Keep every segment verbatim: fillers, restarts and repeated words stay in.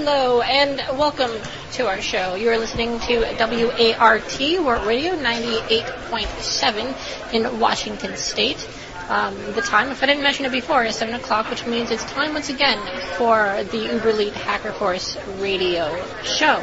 Hello, and welcome to our show. You are listening to W A R T, Wart Radio, ninety-eight point seven in Washington State. Um, the time, if I didn't mention it before, is seven o'clock, which means it's time once again for the Uber Elite Hacker Force radio show.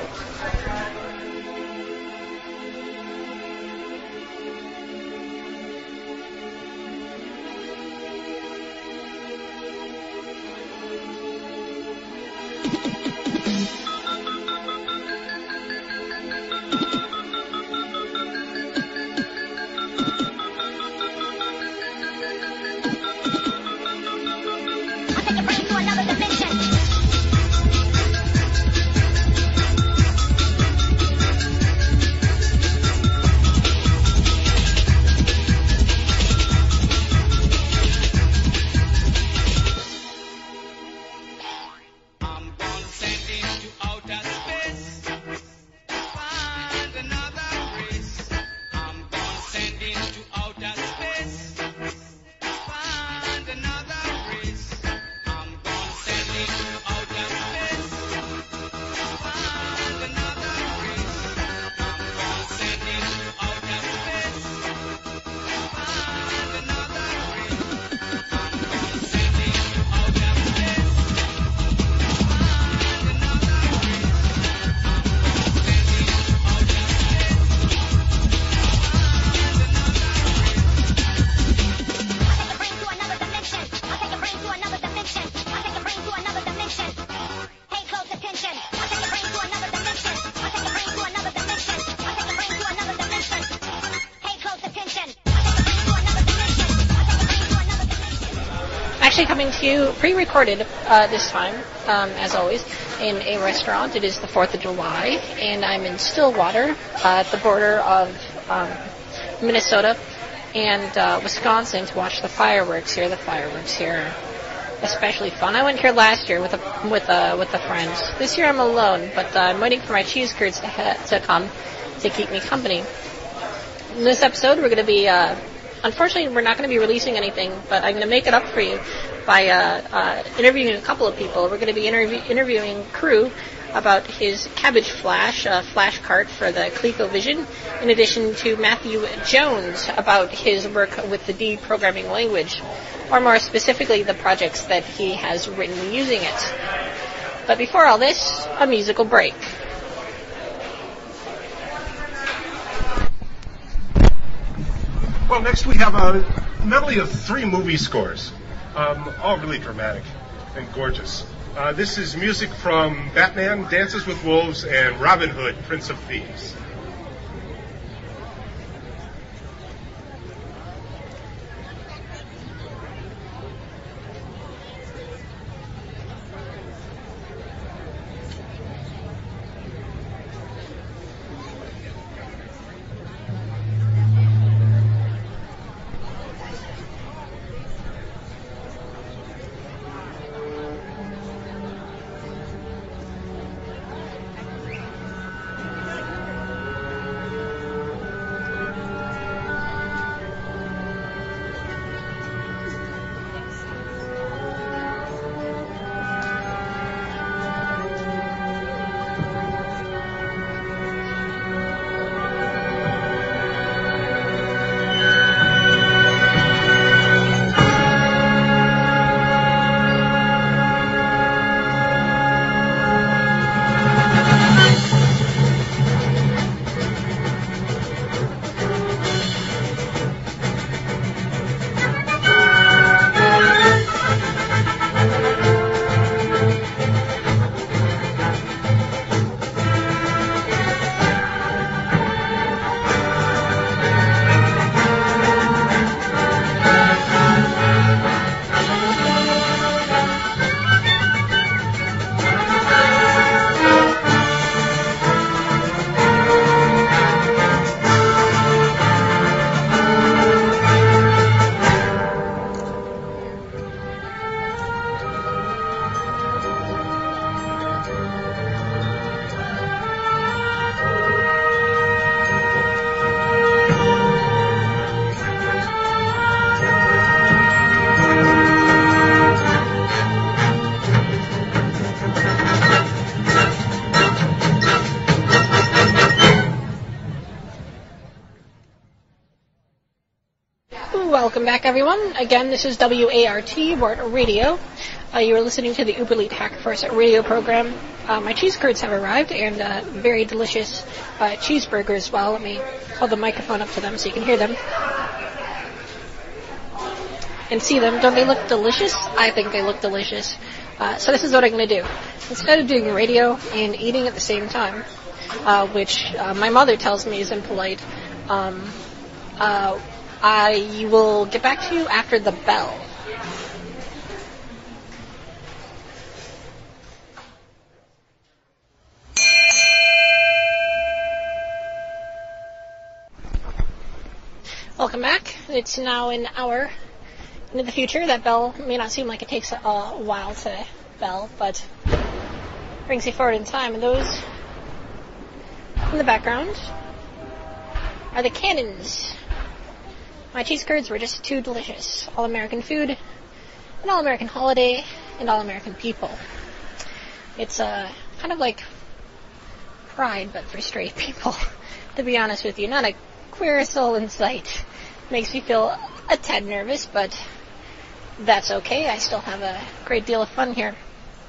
Coming to you pre-recorded uh, this time, um, as always, in a restaurant. It is the fourth of July, and I'm in Stillwater, uh, at the border of um, Minnesota and uh, Wisconsin to watch the fireworks here. The fireworks here are especially fun. I went here last year with a with a with a friend. This year I'm alone, but uh, I'm waiting for my cheese curds to ha- to come to keep me company. In this episode, we're going to be. Uh, Unfortunately, we're not going to be releasing anything, but I'm going to make it up for you by uh, uh, interviewing a couple of people. We're going to be interview- interviewing Crew about his Cabbage Flash, uh, flash cart for the ColecoVision, in addition to Matthew Jones about his work with the D programming language, or more specifically, the projects that he has written using it. But before all this, a musical break. Well, next we have a medley of three movie scores, um, all really dramatic and gorgeous. Uh, this is music from Batman, Dances with Wolves, and Robin Hood, Prince of Thieves. Welcome back, everyone. Again, this is W A R T, Wart Radio. Uh, you are listening to the Uberlead Hacker Force radio program. Uh, my cheese curds have arrived, and uh, very delicious uh, cheeseburger as well. Let me hold the microphone up to them so you can hear them. And see them. Don't they look delicious? I think they look delicious. Uh, so this is what I'm going to do. Instead of doing radio and eating at the same time, uh, which uh, my mother tells me is impolite, um, uh, I will get back to you after the bell. Welcome back. It's now an hour into the future. That bell may not seem like it takes a, a while to bell, but brings you forward in time. And those in the background are the cannons. My cheese curds were just too delicious. All-American food, an all-American holiday, and all-American people. It's uh, kind of like Pride, but for straight people, to be honest with you. Not a queer soul in sight. Makes me feel a tad nervous, but that's okay. I still have a great deal of fun here.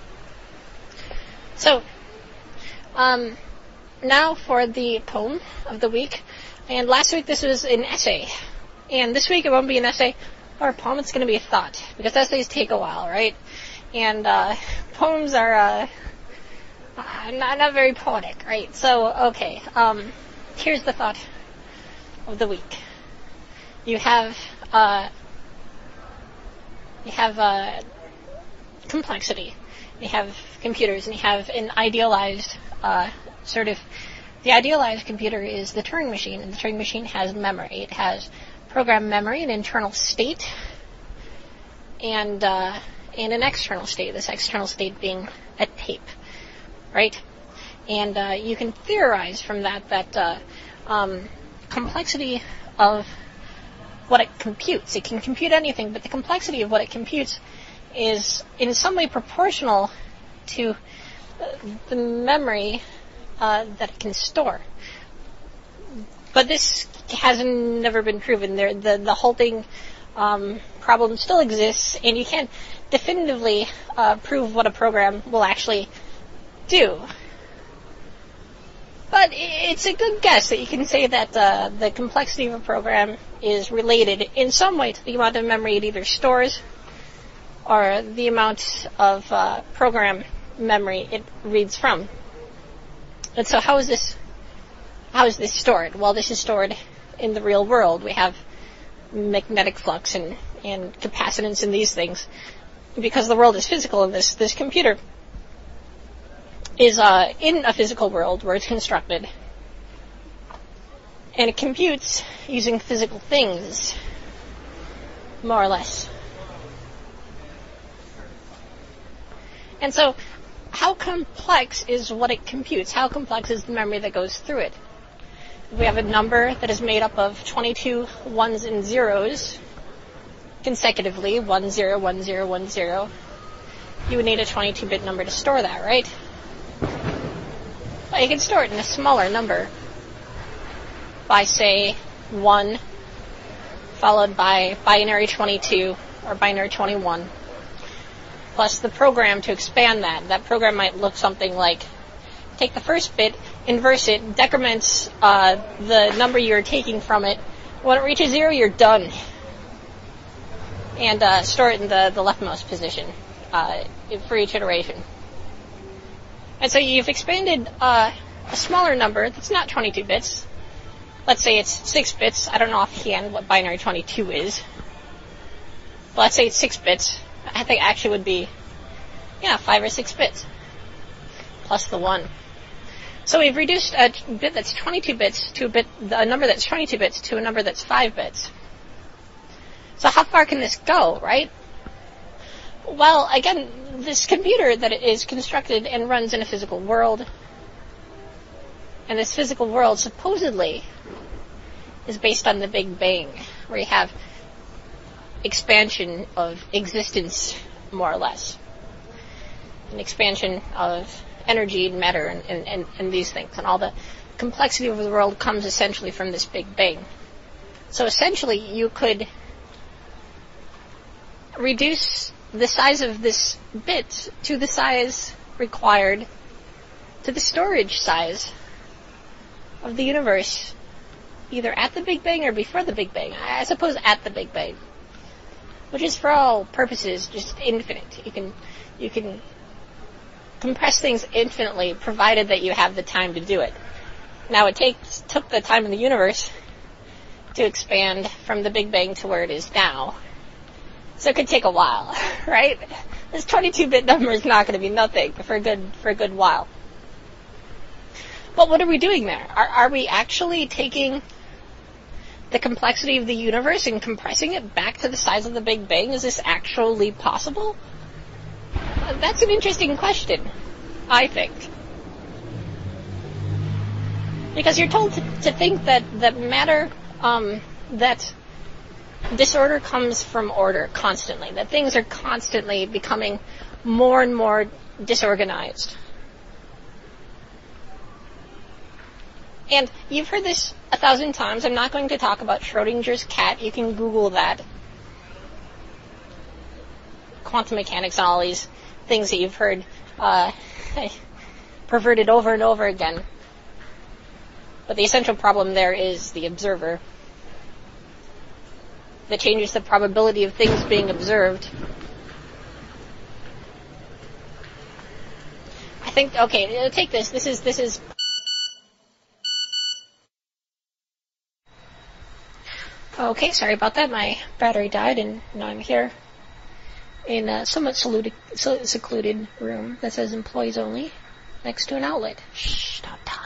So, um, now for the poem of the week. And last week this was an essay. And this week it won't be an essay or a poem, it's going to be a thought. Because essays take a while, right? And uh, poems are uh, not, not very poetic, right? So, okay, um, here's the thought of the week. You have, uh, you have, uh, complexity. You have computers, and you have an idealized, uh, sort of, the idealized computer is the Turing machine, and the Turing machine has memory. It has program memory, an internal state, and, uh, and an external state, this external state being a tape, right? And, uh, you can theorize from that, that, uh, um, complexity of what it computes. It can compute anything, but the complexity of what it computes is in some way proportional to the memory uh, that it can store. But this has never been proven. There, the the halting um, problem still exists, and you can't definitively uh, prove what a program will actually do. But it's a good guess that you can say that uh, the complexity of a program is related in some way to the amount of memory it either stores or the amount of uh, program memory it reads from. And so how is this how is this stored? Well, this is stored in the real world. We have magnetic flux and, and capacitance in these things. Because the world is physical, and this, this computer is uh, in a physical world where it's constructed, and it computes using physical things, more or less. And so, how complex is what it computes? How complex is the memory that goes through it? If we have a number that is made up of twenty-two ones and zeros consecutively, one, zero, one, zero, one, zero, you would need a twenty-two bit number to store that, right? Well, you can store it in a smaller number by, say, one followed by binary twenty-two or binary twenty-one plus the program to expand that. That program might look something like, take the first bit, inverse it, decrements uh, the number you're taking from it. When it reaches zero, you're done. And uh, store it in the, the leftmost position uh, for each iteration. And so you've expanded uh, a smaller number that's not twenty-two bits. Let's say it's six bits. I don't know offhand what binary twenty-two is. But let's say it's six bits. I think actually would be, yeah, five or six bits. Plus the one. So we've reduced a bit that's twenty-two bits to a bit, a number that's twenty-two bits to a number that's five bits. So how far can this go, right? Well, again, this computer that is constructed and runs in a physical world, and this physical world supposedly is based on the Big Bang, where you have expansion of existence, more or less. An expansion of energy and matter and, and, and, and these things. And all the complexity of the world comes essentially from this Big Bang. So essentially you could reduce the size of this bit to the size required, to the storage size of the universe, either at the Big Bang or before the Big Bang. I suppose at the Big Bang, which is for all purposes just infinite. You can you can compress things infinitely, provided that you have the time to do it. Now, it takes took the time in the universe to expand from the Big Bang to where it is now, so it could take a while, right? This twenty-two bit number is not going to be nothing for a good for a good while. But what are we doing there? Are, are we actually taking the complexity of the universe and compressing it back to the size of the Big Bang? Is this actually possible? That's an interesting question, I think. Because you're told to, to think that, that matter, um, that disorder comes from order constantly, that things are constantly becoming more and more disorganized. And you've heard this a thousand times. I'm not going to talk about Schrodinger's cat. You can Google that. Quantum mechanics and all these things that you've heard uh, perverted over and over again. But the essential problem there is the observer. That changes the probability of things being observed. I think, okay, take this. This is, this is... Okay, sorry about that. My battery died, and now I'm here in a somewhat secluded, secluded room that says employees only, next to an outlet. Shh, don't tell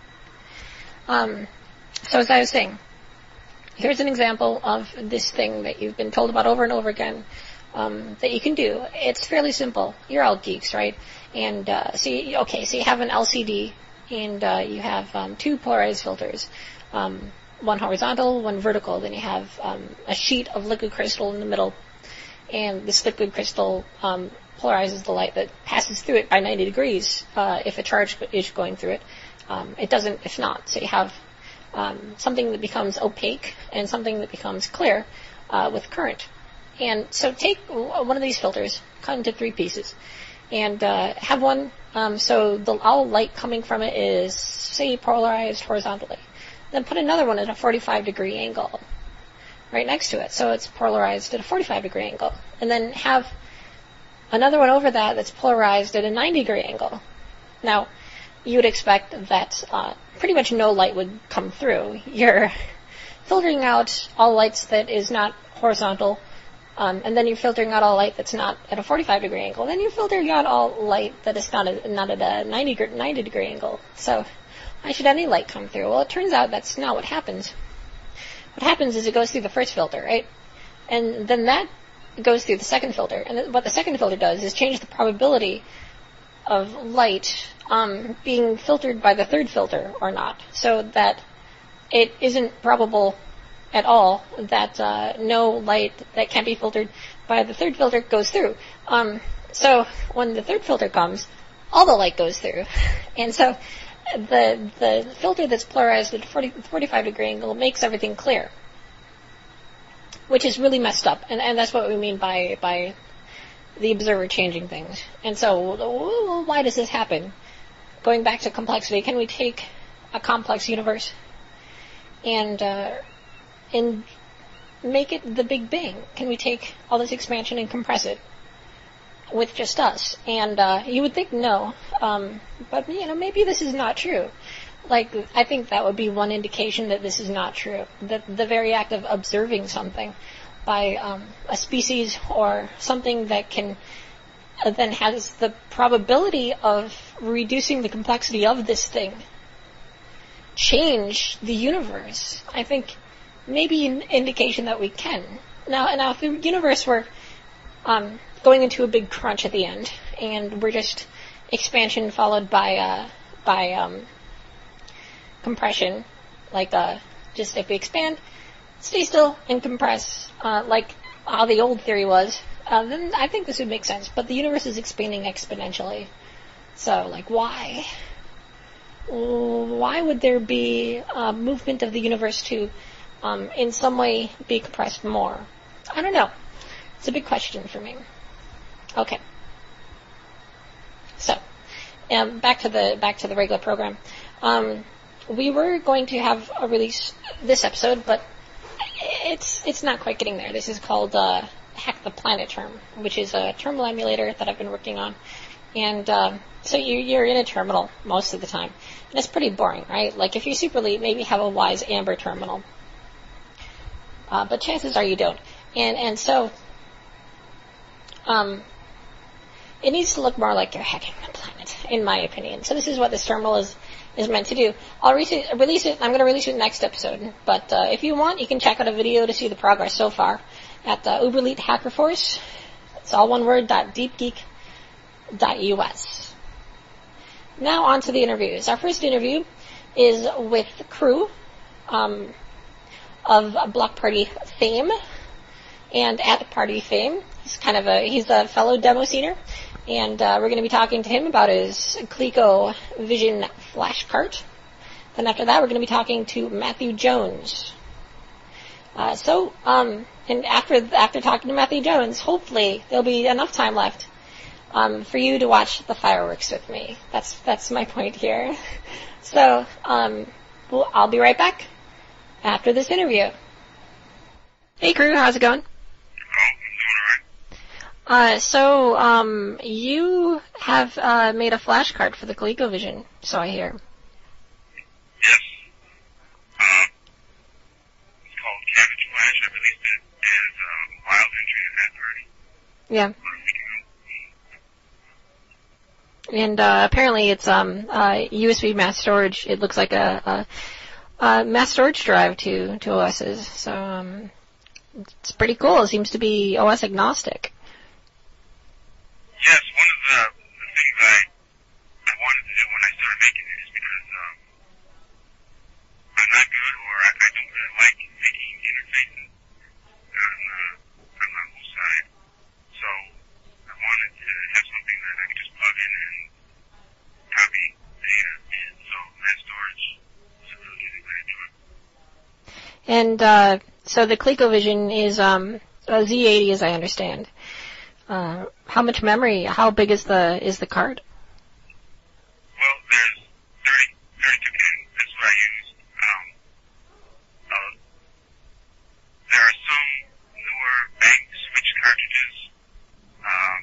anyone. Um, so as I was saying, here's an example of this thing that you've been told about over and over again, um, that you can do. It's fairly simple. You're all geeks, right? And uh, so, you, okay, so you have an L C D, and uh, you have um, two polarized filters. Um, one horizontal, one vertical. Then you have um, a sheet of liquid crystal in the middle, and this liquid crystal um, polarizes the light that passes through it by ninety degrees uh, if a charge is going through it. Um, it doesn't if not. So you have um, something that becomes opaque and something that becomes clear uh, with current. And so take one of these filters, cut into three pieces, and uh, have one um, so the all light coming from it is, say, polarized horizontally. Then put another one at a forty-five degree angle right next to it, so it's polarized at a forty-five degree angle. And then have another one over that that's polarized at a ninety degree angle. Now, you would expect that uh, pretty much no light would come through. You're filtering out all lights that is not horizontal, um, and then you're filtering out all light that's not at a forty-five degree angle. Then you're filtering out all light that is not, a, not at a ninety degree angle. So why should any light come through? Well, it turns out that's not what happens. What happens is it goes through the first filter, right? And then that goes through the second filter. And what the second filter does is change the probability of light um, being filtered by the third filter or not, so that it isn't probable at all that uh, no light that can't be filtered by the third filter goes through. Um, so when the third filter comes, all the light goes through. And so the the filter that's polarized at forty, forty-five degree angle makes everything clear, which is really messed up. And, and that's what we mean by by the observer changing things. And so, why does this happen? Going back to complexity, can we take a complex universe and uh, and make it the Big Bang? Can we take all this expansion and compress it with just us? And uh, you would think no, um, but you know, maybe this is not true. Like, I think that would be one indication that this is not true. That the very act of observing something by um, a species or something that can uh, then has the probability of reducing the complexity of this thing change the universe, I think maybe an indication that we can. Now, now if the universe were um, going into a big crunch at the end, and we're just expansion followed by uh, by um, compression, like uh, just if we expand, stay still, and compress, uh, like how the old theory was, uh, then I think this would make sense. But the universe is expanding exponentially. So, like, why? Why would there be a movement of the universe to, um, in some way, be compressed more? I don't know. It's a big question for me. Okay. So, um, back to the back to the regular program. Um, we were going to have a release this episode, but it's it's not quite getting there. This is called uh, Hack the Planet Term, which is a terminal emulator that I've been working on. And uh, so you, you're in a terminal most of the time. And it's pretty boring, right? Like if you're super elite, maybe have a Wise Amber terminal. Uh, but chances are you don't. And and so um, it needs to look more like you're hacking the planet, in my opinion. So this is what this terminal is, is meant to do. I'll re- release it. I'm going to release it next episode. But uh, if you want, you can check out a video to see the progress so far at the Uber Elite Hacker Force. It's all one word, dot deepgeek dot U S. Now on to the interviews. Our first interview is with the crew um, of Block Party fame and at Party fame. He's kind of a he's a fellow demo scener, and uh, we're going to be talking to him about his ColecoVision flash cart. Then after that, we're going to be talking to Matthew Jones. Uh, so, um, and after after talking to Matthew Jones, hopefully there'll be enough time left um, for you to watch the fireworks with me. That's that's my point here. So, um, well, I'll be right back after this interview. Hey crew, how's it going? Uh, so, um, you have, uh, made a flash card for the ColecoVision, so I hear. Yes. Uh, it's called Cabbage Flash. I released it as a wild entry at Party. Yeah. And, uh, apparently it's, um, uh, U S B mass storage. It looks like a, a, a mass storage drive to, to O Ss. So, um, it's pretty cool. It seems to be O S agnostic. Yes, one of the, the things I, I wanted to do when I started making it is because um, I'm not good, or I, I don't really like making interfaces on, uh, on my whole side. So I wanted to have something that I could just plug in and copy data. So mass storage was a really easy way to do it. And uh, so the ColecoVision is um, a Z eighty, as I understand. Uh, how much memory? How big is the is the card? Well, there's thirty, thirty-two K. That's what I use. Um, uh, there are some newer bank switch cartridges, um,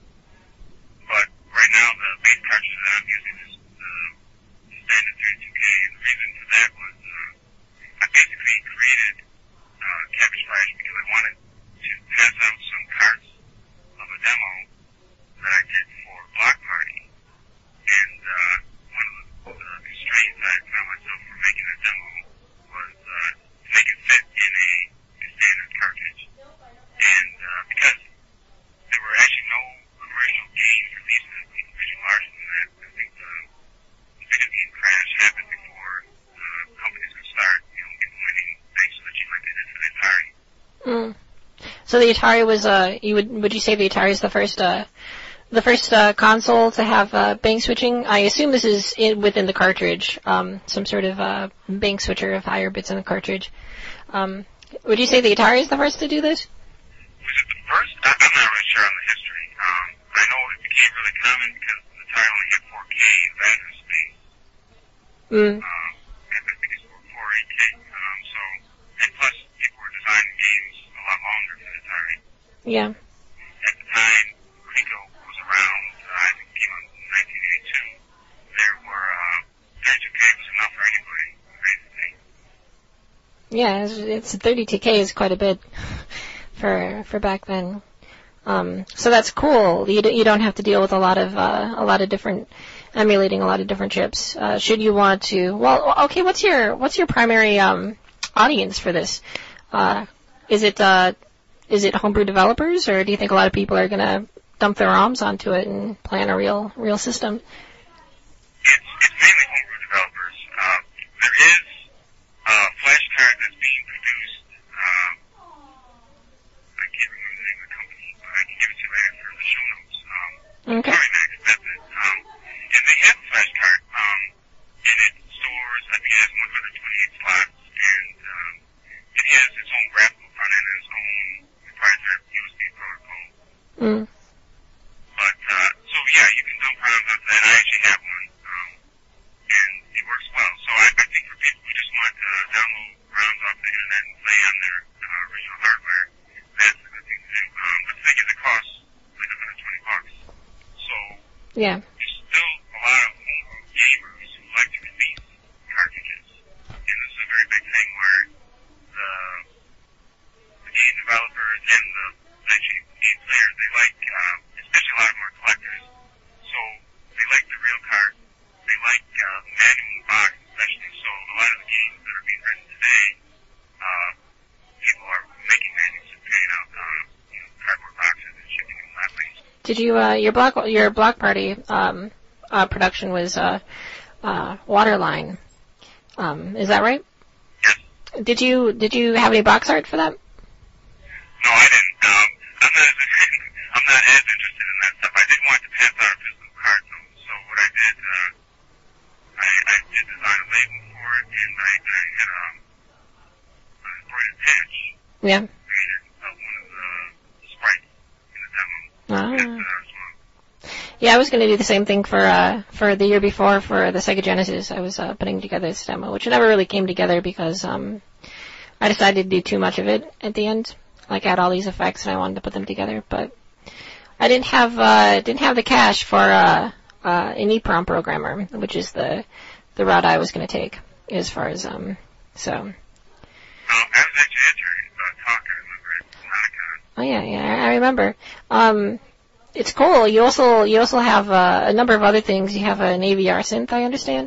but right now the base cartridge that I'm using is the standard thirty-two K. And the reason for that was uh, I basically created uh, Cabbage Flash because I wanted to pass out some cards of a demo that I did for Block Party, and uh, one of the, the constraints I found myself for making a demo was uh, to make it fit in a, a standard cartridge, and uh, because there were actually no commercial games released in ColecoVision larger than that, I think the, the video game crash happened before uh, companies could start, you know, implementing things so that you might get into the Atari. Mm. So the Atari was, uh, you would, would you say the Atari is the first, uh, the first, uh, console to have, uh, bank switching? I assume this is in, within the cartridge, um, some sort of, uh, bank switcher of higher bits in the cartridge. Um, would you say the Atari is the first to do this? Was it the first? I, I'm not really sure on the history. Um, I know it became really common because the Atari only had four K of address space. Mm. Um, I think it's four eight K. Um, so, and plus people were designing games a lot longer for the Atari. Yeah. At the time, Coleco was around, uh, I think it came out in nineteen eighty-two. There were, uh, thirty-two K was enough for anybody, basically. Yeah, it's, it's thirty-two K is quite a bit for for back then. Um, so that's cool. You d- you don't have to deal with a lot of uh, a lot of different emulating a lot of different chips. Uh, should you want to? Well, okay. What's your what's your primary um, audience for this? Uh, is it uh, is it homebrew developers, or do you think a lot of people are gonna dump their ROMs onto it and play on a real real system? It's, it's mainly homebrew developers. Uh, there is a flash card that's being produced. Uh, I can't remember the name of the company, but I can give it to you later for the show notes. Um, Okay. Max, that's it. Um, and they have a flash card, um, and it stores, I think it has one hundred twenty-eight slots, and um, it has its own graphical front end and its own proprietary U S B protocol. Yeah. there's still a lot of gamers who like to release cartridges. And this is a very big thing where the, the game developers and the eventually game players, they like, uh, especially a lot of them are collectors, so they like the real card. They like uh, manual in the box, especially. So a lot of the games that are being written today, uh, people are making manuals and putting out, uh, you know, cardboard boxes and shipping them that way. Did you, uh, your block, your block party, um, uh, production was, uh, uh, Waterline. Um, is that right? Yes. Did you, did you have any box art for that? No, I didn't. Um, I'm not as, I'm not as interested in that stuff. I did want to pass out a physical card, though. So what I did, uh, I, I did design a label for it, and I, I had, um, an embroidered patch. Yeah. Created uh, one of the sprites in the demo. Ah. Yeah, I was going to do the same thing for uh, for the year before for the Sega Genesis. I was uh, putting together this demo, which never really came together because um, I decided to do too much of it at the end. Like I had all these effects and I wanted to put them together, but I didn't have uh, didn't have the cash for uh, uh, an EEPROM programmer, which is the the route I was going to take as far as um. So. Um, I was actually at your uh, talk. I remember it. Monica. Oh yeah, yeah, I remember. Um. It's cool. You also you also have uh, a number of other things. You have an A V R synth, I understand.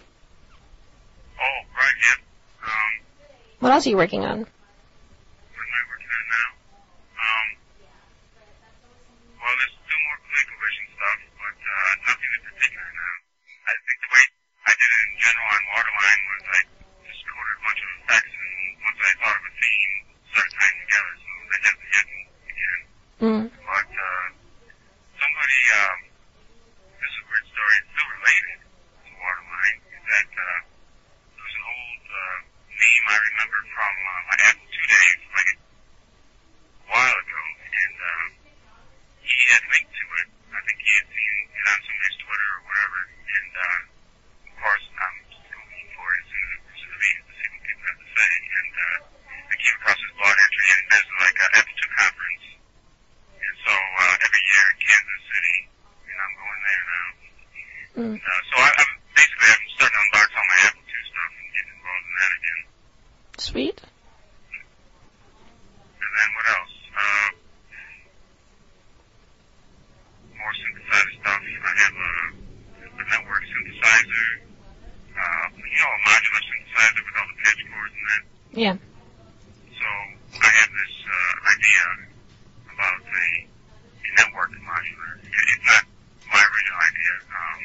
Oh, right, yep. Um, What else are you working on? what am I working on now? Um, well, there's still more ColecoVision stuff, but uh, nothing in particular now. I think the way I did it in general on Waterline was I just coded a bunch of effects, and once I thought of a theme, started tying together, so I had the hidden again. Mm. But, uh, somebody, um, this is a weird story, it's still related to Waterline, is that, uh, there was an old, uh, meme I remember from, uh, my Apple two days, like a while ago, and, uh, he had linked to it. I think he had seen it on somebody's Twitter or whatever, and, uh, of course, I'm just going for it as soon as it was released to see what people have to say, and, uh, I came across this blog entry, and there's like a Apple two conference. And so, uh, every year in Kansas City, and I'm going there now. Mm. And, uh, so I, I'm, basically I'm starting to embark on my Apple two stuff and getting involved in that again. Sweet. And then what else? Uh, more synthesizer stuff. I have a, a network synthesizer, uh, you know, a modular synthesizer with all the pitch chords and that. Yeah. So, I have this, uh, idea about a, a network modular. It's not my original idea. Um,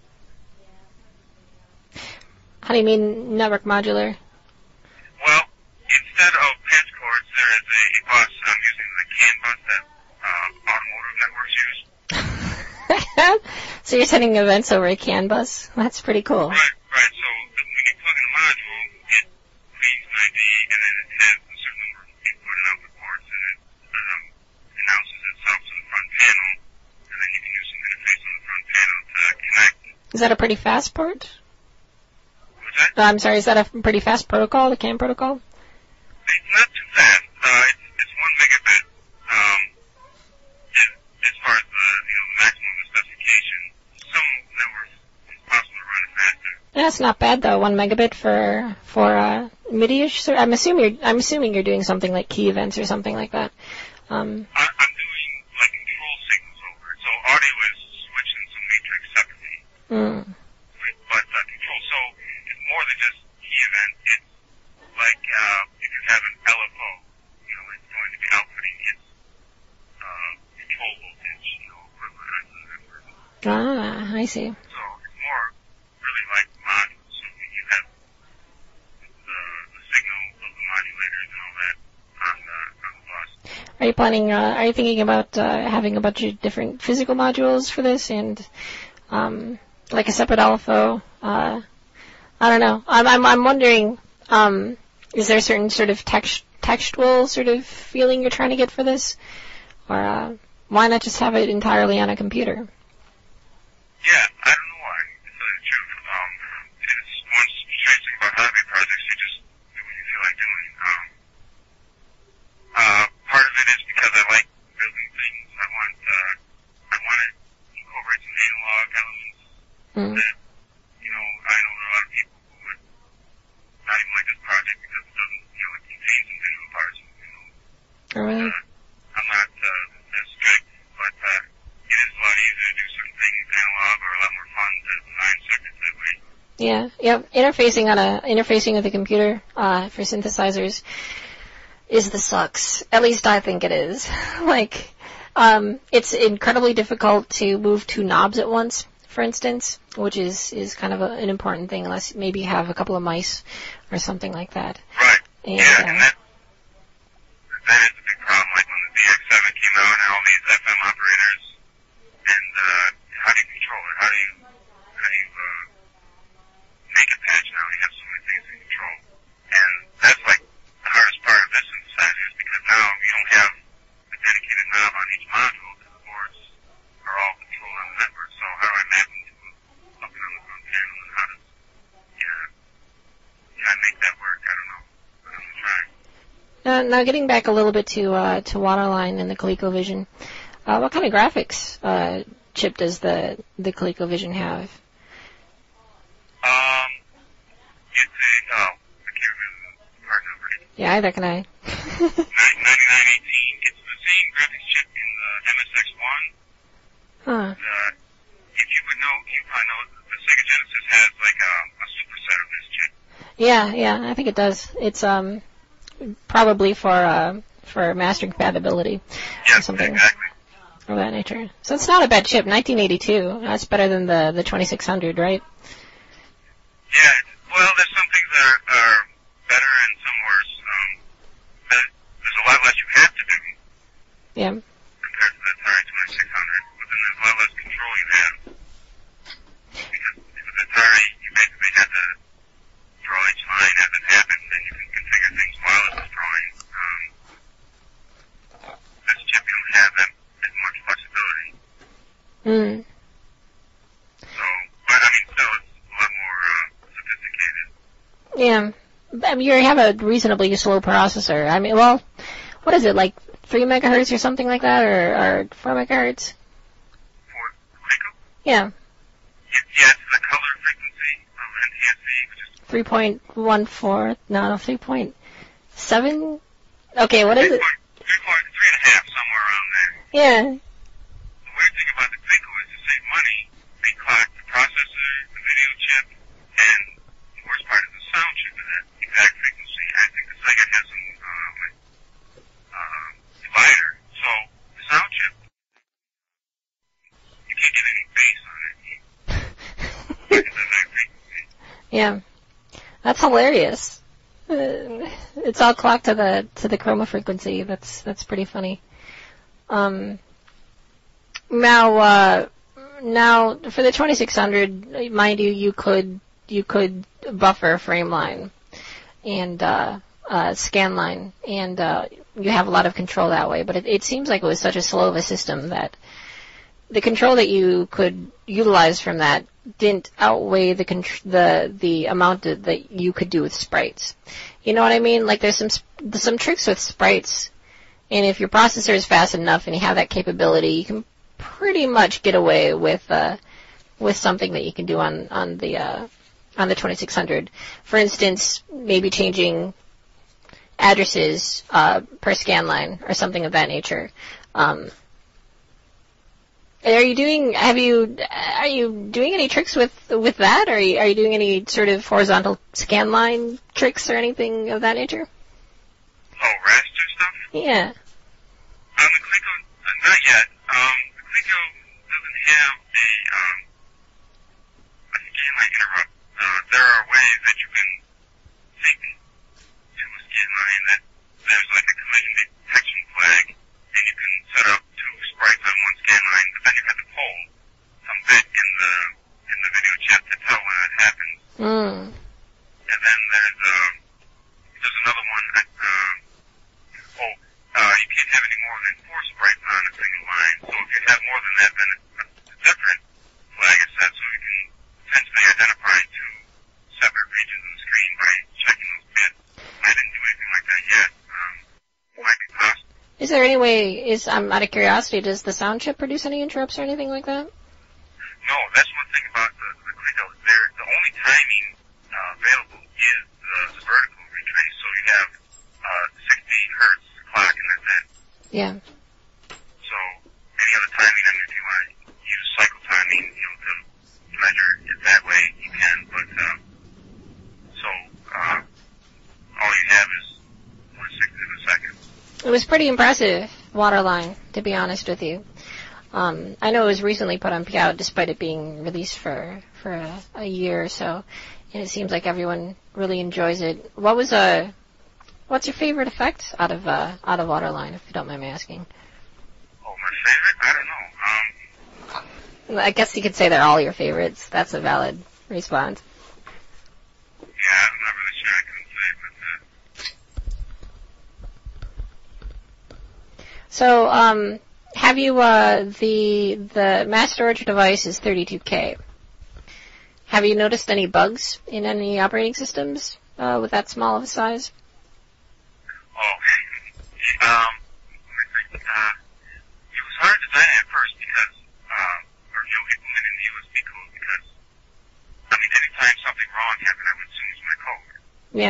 How do you mean network modular? well, instead of patch cords, there is a, a bus. I'm using the CAN bus that uh, automotive networks use. So you're sending events over a CAN bus? That's pretty cool. Right, right. So the, when you plug in a module, it reads an I D, and then it has a certain number of input and output ports, and it um, announces itself to the front panel, and then you can use some interface on the front panel to connect. Is that a pretty fast port? What's that? Uh, I'm sorry, is that a pretty fast protocol, the CAN protocol? It's not too fast. Uh, it's, it's one megabit. Um, as, as far as the, you know, the maximum of the specification. Some networks, it's possible to run it faster. That's not bad though. One megabit for for uh, MIDI-ish. So I'm assuming you're I'm assuming you're doing something like key events or something like that. Um, I, I'm doing, like, control signals over it. So audio is switched in some matrix separately. mm, But uh, control, so it's more than just key event. It's like uh, if you have an L F O, you know, it's going to be outputting its uh, control voltage, you know, equivalent onto the network. ah, I see. So it's more really like modules. So you have the, the signal of the modulators and all that on the, on the bus. Are you planning? Uh, are you thinking about uh, having a bunch of different physical modules for this and um, like a separate L F O? Uh, I don't know. I'm I'm, I'm wondering. Um, is there a certain sort of text textual sort of feeling you're trying to get for this, or uh, why not just have it entirely on a computer? Yeah, I don't know why. To tell you the truth, um, it's one strange thing about hobby projects. You just do what you feel like doing. Um, uh, part of it is because I like building things. I want, uh, I want to incorporate some analog Mm. That, you know, I know there are a lot of people who would not even like this project because it doesn't, you know, it contains some video parts, you know. Oh, really? Uh, I'm not uh, as strict, but uh, it is a lot easier to do certain things analog or a lot more fun to design circuits that way. Yeah, yep. Interfacing on a interfacing with a computer uh, for synthesizers is the sucks. At least I think it is. Like, um, it's incredibly difficult to move two knobs at once, for instance, which is is kind of a, an important thing, unless maybe you have a couple of mice or something like that. Right. And, yeah, uh, and that that is a big problem. Like when the D X seven came out and all these F M operators, and uh, how do you control it? How do you how do you uh, make a patch now? You have so many things to control, and that's like the hardest part of this synthesizer is because now you don't have a dedicated knob on each module. The boards are all controlled on the network. So how do I map them to something on the front panel, and how does yeah, yeah, I make that work? I don't know. I'm gonna try. Now, now getting back a little bit to uh, to Waterline and the ColecoVision, uh, what kind of graphics uh, chip does the the ColecoVision have? Um, it's a, oh, I can't remember the part number. It's Yeah, either can I. ninety-nine eighteen. It's the same graphics chip in the M S X one. Huh. Uh, if you would know, you probably know, the Sega Genesis has like a, a superset of this chip. Yeah, yeah, I think it does. It's um probably for uh, for master compatibility or Yes, something exactly. of that nature. So it's not a bad chip. nineteen eighty-two. That's better than the the twenty-six hundred, right? Yeah, well, there's some things that are, are better and some worse. Um, there- there's a lot less you have to do Yeah. compared to the Atari twenty-six hundred, but then there's a lot less control you have. Because with the Atari, you basically had to draw each line as it happened, and you can configure things while it was drawing. Um, this chip, you don't have that as much flexibility. Hmm. So, but I mean, still, it's a lot more uh, sophisticated. Yeah. I mean, you have a reasonably slow processor. I mean, well, what is it, like three megahertz or something like that, or, or four megahertz? For Coleco, Yeah. yeah, yeah, it's the color frequency of N T S C, which is three point one four, no, no, three point seven? Okay, what is three it? point, three point, three and a half, somewhere around there. Yeah. The weird thing about the Coleco is to save money, they clock the processor, the video chip, and the worst part is the sound chip at that exact frequency. I think the Sega has some uh, like, uh, divider. So the sound chip, you can't get any bass on it. Like at that frequency. Yeah. That's hilarious. Uh, it's all clocked to the to the chroma frequency. That's that's pretty funny. Um, now, uh, now for the twenty-six hundred, mind you, you could you could buffer frame line and uh, uh, scan line, and uh, you have a lot of control that way. But it, it seems like it was such a slow of a system that the control that you could utilize from that didn't outweigh the contr- the the amount of, that you could do with sprites. You know what I mean? Like there's some sp- some tricks with sprites, and if your processor is fast enough and you have that capability, you can pretty much get away with uh, with something that you can do on on the uh, on the twenty-six hundred. For instance, maybe changing addresses uh, per scan line or something of that nature. Um, Are you doing? Have you? Are you doing any tricks with with that? Or are you, are you doing any sort of horizontal scan line tricks or anything of that nature? Oh, raster stuff? Yeah. On the Coleco, uh, not yet. Um, the Coleco doesn't have a, um, a scan line interrupt. Uh, there are ways that you can sync to a scan line that there's like a collision detection flag, and you can set up two sprites on one scan line, but then you have to pull some bit in the in the video chip to tell when it happens. Mm. And then there's um, there's another one. That, um, oh, uh, you can't have any more than four sprites on a single line. So if you have more than that, then a, a different flag is set, so you can potentially identify two separate regions of the screen by checking those bits. I didn't do anything like that yet. Um, it might be possible. Is there any way? Is I'm out of curiosity. Does the sound chip produce any interrupts or anything like that? No, that's one thing about the, the I know. There, the only timing uh, available is the, the vertical retrace. So you have uh, sixty hertz clock, and that's it. Yeah. So any other timing, I mean, if you want to use cycle timing, you know, to measure it that way, you can. But uh, so uh, all you have is one sixtieth of a second. It was pretty impressive, Waterline, to be honest with you. Um, I know it was recently put on P-out despite it being released for, for a, a year or so, and it seems like everyone really enjoys it. What was uh, what's your favorite effect out of uh, out of Waterline, if you don't mind me asking? Oh, my favorite? I don't know. Um, I guess you could say they're all your favorites. That's a valid response. Yeah, I'm not really sure. I couldn't say, but uh... So, um, have you uh, the the mass storage device is thirty-two K. Have you noticed any bugs in any operating systems uh, with that small of a size? Oh, um, I think, uh, it was hard to design at first because, uh, or, you know, implementing the U S B code because, I mean, anytime something wrong happened, I would assume it was my code. Yeah.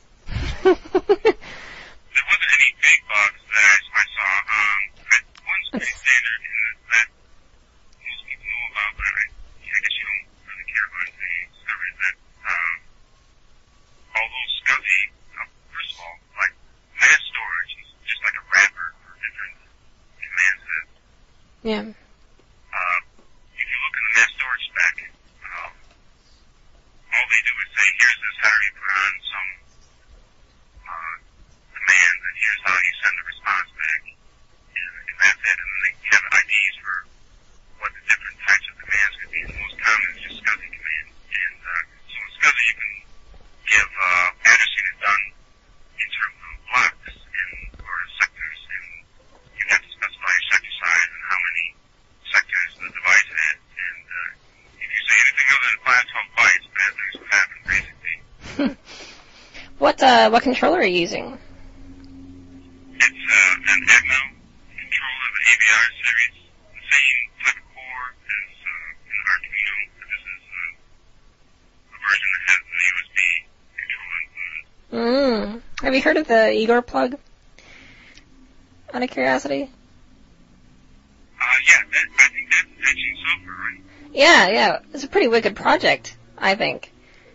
There wasn't any big bugs that I, I saw. Um, but one's pretty standard in that most people know about, but I, I guess you don't really care about it until you discover it, that, um, although SCSI, uh, first of all, like, mass storage is just like a wrapper for different command sets. Yeah. Uh, if you look in the mass storage spec, um, all they do is say, here's this header you put on some, uh, commands, and here's how you send the response back, and, and that's it. And then they have I Ds for what the different types of commands could be. The most common is just SCSI command. And, uh, so in SCSI you can give, uh, addressing is done in terms of blocks and, or sectors, and you have to specify your sector size and how many sectors the device had. And, uh, if you say anything other than five twelve bytes, bad things will happen, basically. What, uh, what controller are you using? It's, uh, an Atmel controller, the A V R series, the same type of core as, uh, an Arduino, but this is, uh, a version that has the U S B controller included. Mm. Have you heard of the Igor plug? Out of curiosity? Uh, yeah, that, I think that's etching software, right? Yeah, yeah. It's a pretty wicked project, I think.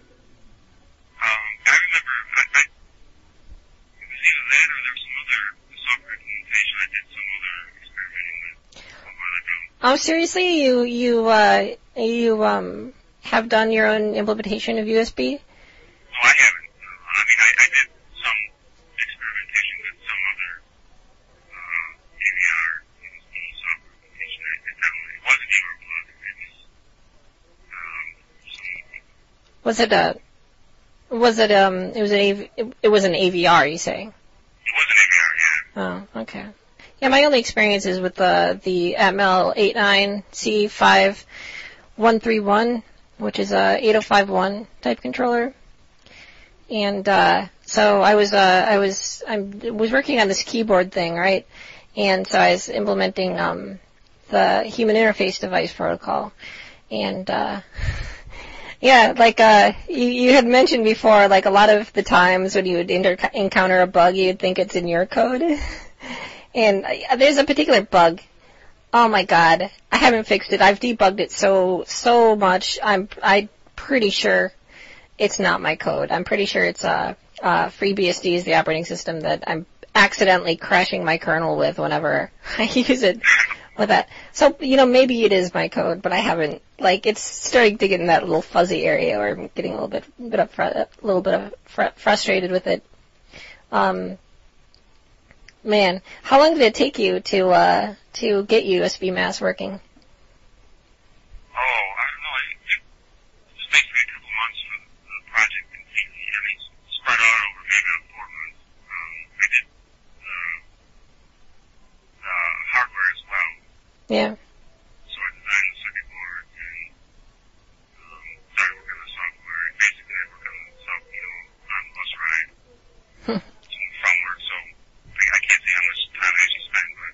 Um, I remember, I, I, it was either that or there was some other software implementation I did some other experimenting with a while ago. Oh, seriously? You, you, uh, you, um, have done your own implementation of U S B? No, I haven't. Uh, I mean, I, I did some experimentation with some other, uh, A V R U S B software implementation. It, it definitely, it wasn't Igor plug. It was, um, some, Was it a, was it, um, it was an A V, it, it was an A V R, you say? it was an A V R, yeah. Oh, okay. Yeah, my only experience is with the, the Atmel eighty-nine C five one three one, which is a eight oh five one type controller. And, uh, so I was, uh, I was, I was working on this keyboard thing, right? And so I was implementing, um, the human interface device protocol. And, uh, yeah, like, uh, you, you had mentioned before, like, a lot of the times when you would inter- encounter a bug, you'd think it's in your code. And uh, there's a particular bug. Oh my god. I haven't fixed it. I've debugged it so, so much. I'm, I'm pretty sure it's not my code. I'm pretty sure it's, uh, uh, FreeBSD is the operating system that I'm accidentally crashing my kernel with whenever I use it with that. So, you know, maybe it is my code, but I haven't, like, it's starting to get in that little fuzzy area where I'm getting a little bit, bit of, fr- a little bit of fr- frustrated with it. Um, man, how long did it take you to, uh, to get U S B mass working? Oh, I don't know. It, it was basically a couple months for the project completely. I mean, spread out over maybe about four months. Um, I did the, the hardware as well. Yeah. So I designed the circuit board and um, started working on the software. And basically, I worked on the software, you know, on the bus ride. Some from work, so I, I can't say how much time I actually spent, but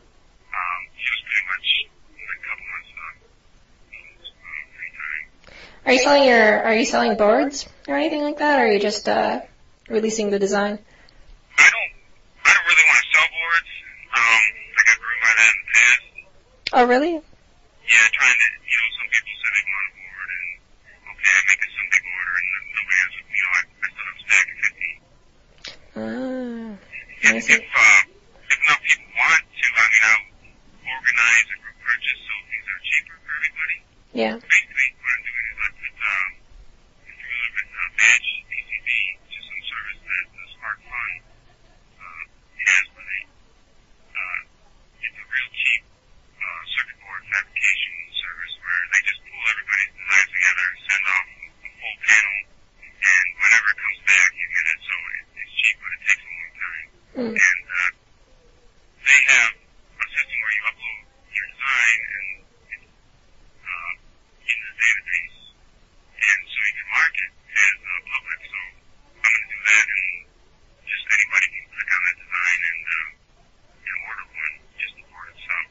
um, it was pretty much like a couple months of uh, free time. Are you selling your, are you selling boards or anything like that, or are you just, uh, releasing the design? I don't, I don't really want to sell boards. Um, I got burned by that in the past. Oh, really? Yeah, trying to, you know, some people say they want a board, and okay, I make a some big order, and then nobody has, you know, I, I still have a stack of fifty. Ah, If, I see. if, uh, if enough people want to, I mean, I'll organize a group purchase so things are cheaper for everybody. Yeah. Basically, what I'm doing is I put, um, if you're familiar with uh, Badge P C B, which is some service that the Spark Fund uh, has, where they, uh, it's a real cheap uh, circuit board fabrication service where they just pull everybody's designs together, send off a full panel, and whenever it comes back, you get it. So it, it's cheap, but it takes a long time. Mm. And uh, they have a system where you upload your design and it's uh, in the database, and so you can mark it as uh, public. So I'm going to do that, and just anybody can click on that design and uh, and order one just the board itself.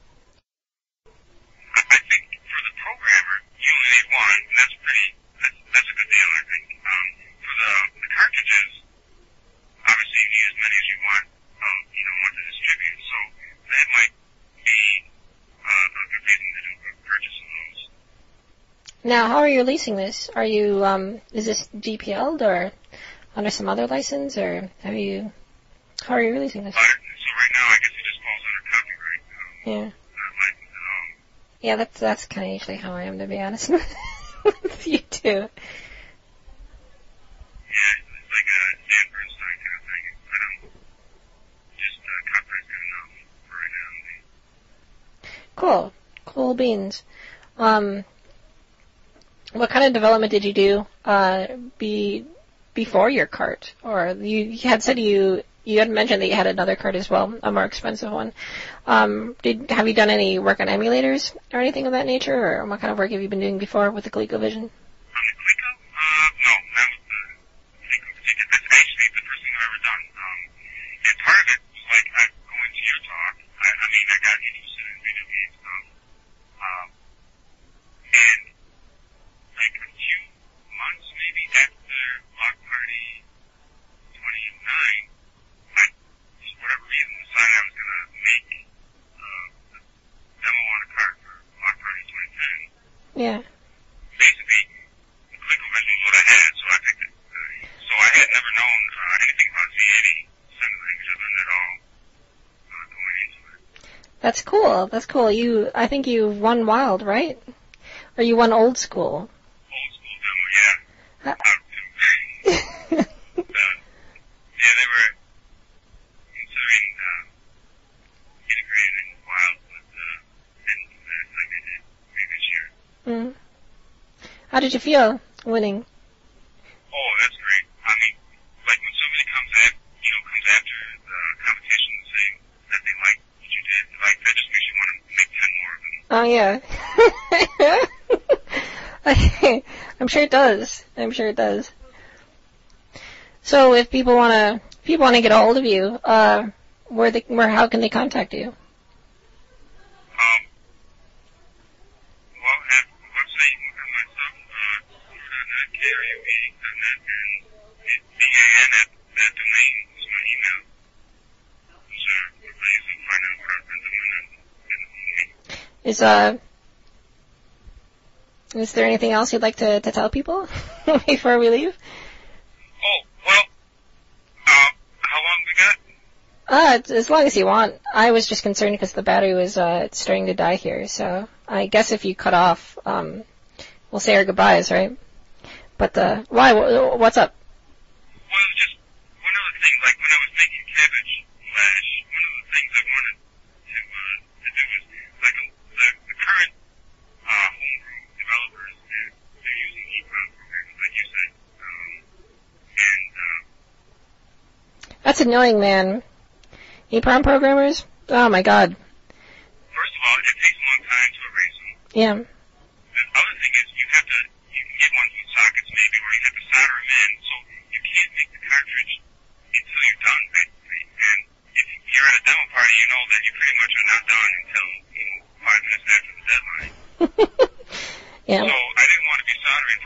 I, I think for the programmer, you only need one, and that's pretty. That's that's a good deal, I think. Um, for the the cartridges, obviously you need as many as you want. Um, you know, want to distribute. So that might be uh, a good reason to do a purchase of those. Now, how are you releasing this? Are you, um, is this G P L'd or under some other license, or have you, how are you releasing this? Uh, so right now, I guess it just falls under copyright. Um, Yeah. Not licensed at all. Yeah, that's, that's kind of usually how I am, to be honest with you too. Yeah, it's like a Dan Bernstein kind of thing. I don't, just uh, copyright's good enough for right now. Cool. Cool beans. Um, what kind of development did you do, uh, be, before your cart? Or you, you had said you, you had mentioned that you had another cart as well, a more expensive one. Um, did, have you done any work on emulators or anything of that nature, or what kind of work have you been doing before with the ColecoVision? On the Coleco? Uh, no, that was the Coleco particular. That's actually the first thing I've ever done. Um, and part of it was like, I go into your talk. I, I mean, I got interested in video game stuff. Um, and like a few months maybe after Block Party twenty oh nine, I, for whatever reason, decided I was going to make uh, a demo on a card for Block Party twenty ten. Yeah. Basically, the ColecoVision was what I had, so I picked it. Uh, so I had never known uh, anything about Z eighty assembly language. I learned it all uh, going into it. That's cool. That's cool. You, I think you won Wild, right? Or you won Old School. Old school demo, yeah. Uh, How to. uh, yeah, they were considering uh, integrating Wild, but uh, didn't do that like they did previous year. mm. How did you feel winning? Oh, that's great. I mean, like when somebody comes at, you know, comes after the competition and say that they like what you did, like that just makes you want to make ten more of them. Oh yeah. I'm sure it does. I'm sure it does. So if people wanna, people wanna get a hold of you, uh, where they, where, how can they contact you? Um, well, at the website, you can look at my stuff, uh, K R U B dot net, and B A N at that domain is my email. So please find out what I've been doing and get a hold of me. Is, uh, is there anything else you'd like to, to tell people before we leave? Oh, well, uh, how long we got? Uh, it's- as long as you want. I was just concerned because the battery was, uh, starting to die here, so I guess if you cut off, um, we'll say our goodbyes, right? But, uh, why? Wh- What's up? Well, it was just one other thing, like when I was making Cabbage Flash, one of the things I wanted to, uh, to do is, like, the, the current, uh, homebrew developers, they're, they're using EEPROM programs, like you said, um, and, uh, That's annoying, man. EEPROM programmers? Oh my god. first of all, it takes a long time to erase them. Yeah. The other thing is, you have to, you can get ones with sockets maybe, or you have to solder them in, so you can't make the cartridge until you're done, basically. And if you're at a demo party, you know that you pretty much are not done until, you know, five minutes after the deadline. Yeah. So I didn't want to be soldering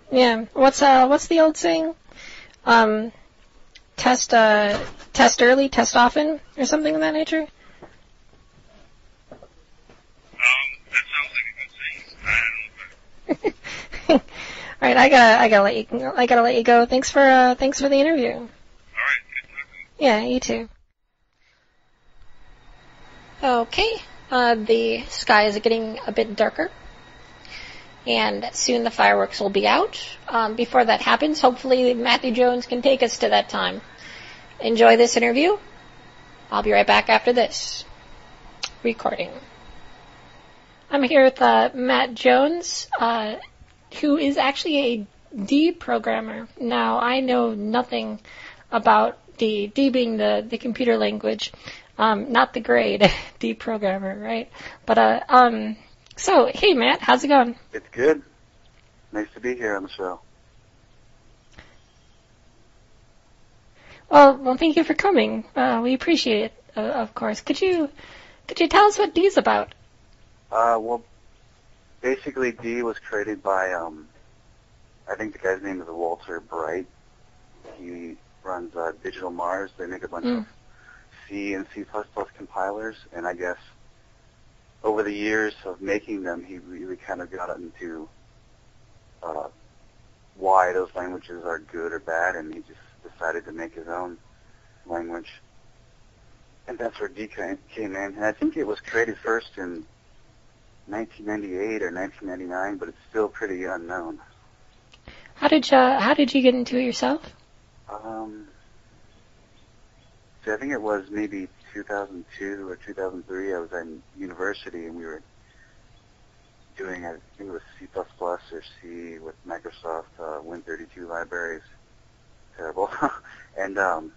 Yeah. What's uh what's the old saying? Um, test uh test early, test often, or something of that nature. Um, that sounds like a good thing. I don't know. All right, I gotta I gotta let you I gotta let you go. Thanks for uh thanks for the interview. All right, good talking. Yeah, you too. Okay, uh, the sky is getting a bit darker, and soon the fireworks will be out. Um, before that happens, hopefully Matthew Jones can take us to that time. Enjoy this interview. I'll be right back after this. Recording. I'm here with uh, Matt Jones, uh, who is actually a D programmer. Now, I know nothing about D, D being the, the computer language. Um, not the grade, D programmer, right? But, uh, um, so, hey Matt, how's it going? It's good. Nice to be here on the show. Well, well, thank you for coming. Uh, we appreciate it, uh, of course. Could you, could you tell us what D's about? Uh, well, basically D was created by, um, I think the guy's name is Walter Bright. He runs, uh, Digital Mars. They make a bunch Mm. of C and C plus plus compilers, and I guess over the years of making them, he really kind of got into uh, why those languages are good or bad, and he just decided to make his own language. And that's where D came in. And I think it was created first in nineteen ninety-eight or nineteen ninety-nine, but it's still pretty unknown. How did you, how did you get into it yourself? Um, so I think it was maybe two thousand two or two thousand three. I was in university, and we were doing, I think it was C plus plus or C with Microsoft uh, Win thirty-two libraries. Terrible. and um,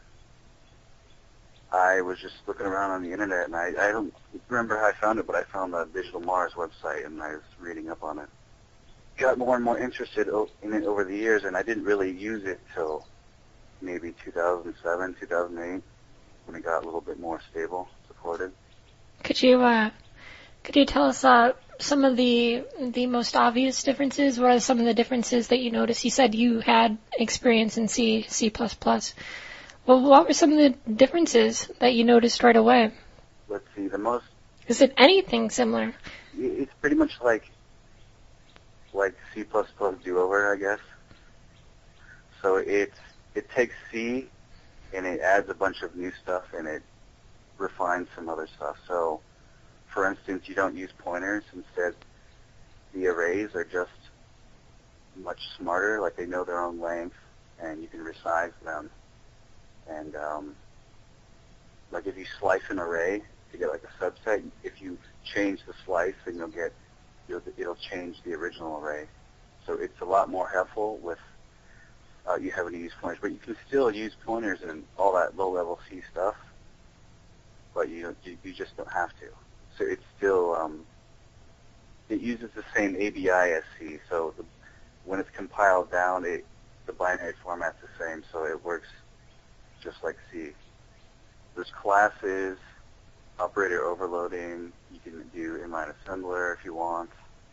I was just looking around on the internet, and I, I don't remember how I found it, but I found the Digital Mars website, and I was reading up on it. Got more and more interested in it over the years, and I didn't really use it till maybe two thousand seven, two thousand eight, when it got a little bit more stable, supported. Could you, uh, could you tell us, uh, some of the, the most obvious differences? What are some of the differences that you noticed? You said you had experience in C, C++. Well, what were some of the differences that you noticed right away? Let's see, the most... Is it anything similar? It's pretty much like like C plus plus do-over, I guess. So it's it takes C and it adds a bunch of new stuff and it refines some other stuff. So, for instance, you don't use pointers. Instead, the arrays are just much smarter. Like they know their own length, and you can resize them. And um, like if you slice an array to get like a subset, if you change the slice, then you'll get you'll, it'll change the original array. So it's a lot more helpful with uh, you having to use pointers, but you can still use pointers and all that low-level C stuff, but you, you you just don't have to. So it's still um, it uses the same A B I as C. So the, when it's compiled down, it the binary format's the same, so it works just like C. There's classes, operator overloading. You can do inline assembler if you want.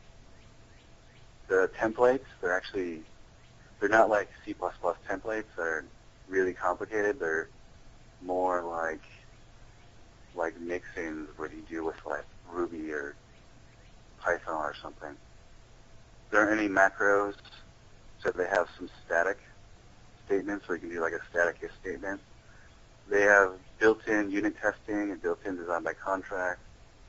The templates, they're actually, they're not like C plus plus templates. They're really complicated. They're more like like mixins where you deal with like Ruby or Python or something. There aren't any macros, so they have some static statements where you can do like a static if statement. They have built-in unit testing and built-in design by contract.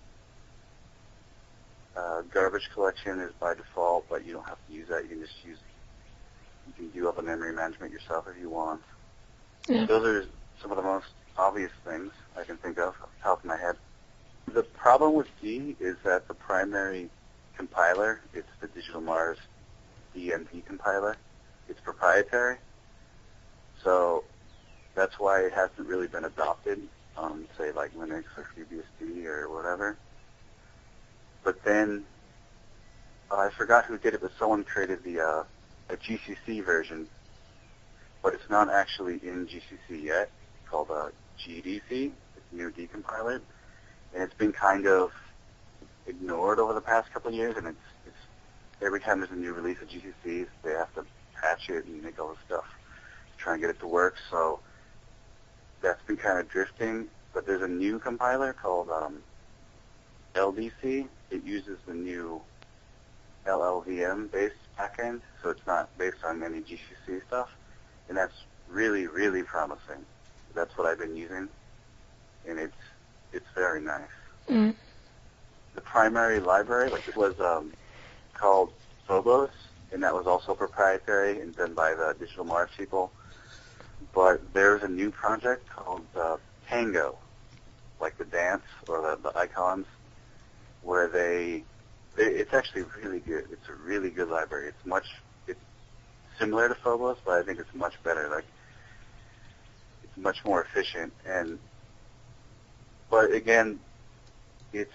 Uh, garbage collection is by default, but you don't have to use that. You can just use, you can do up a memory management yourself if you want. Yeah. Those are some of the most obvious things I can think of off the top of my head. The problem with D is that the primary compiler, it's the Digital Mars D M D compiler. It's proprietary. So that's why it hasn't really been adopted on, say, like Linux or FreeBSD or whatever. But then, uh, I forgot who did it, but someone created the uh, a G C C version, but it's not actually in G C C yet, called uh, G D C, it's a new decompiler, and it's been kind of ignored over the past couple of years, and it's, it's every time there's a new release of G C C, they have to patch it and make all this stuff, try and get it to work. So that's been kind of drifting. But there's a new compiler called um, L D C. It uses the new L L V M-based backend, so it's not based on any G C C stuff, and that's really, really promising. That's what I've been using, and it's it's very nice. Mm. The primary library, like it was um, called Phobos, and that was also proprietary and done by the Digital Mars people. But there's a new project called uh, Tango, like the dance or the, the icons, where they, they, it's actually really good. It's a really good library. It's much, it's similar to Phobos, but I think it's much better. Like, it's much more efficient. And, but again, it's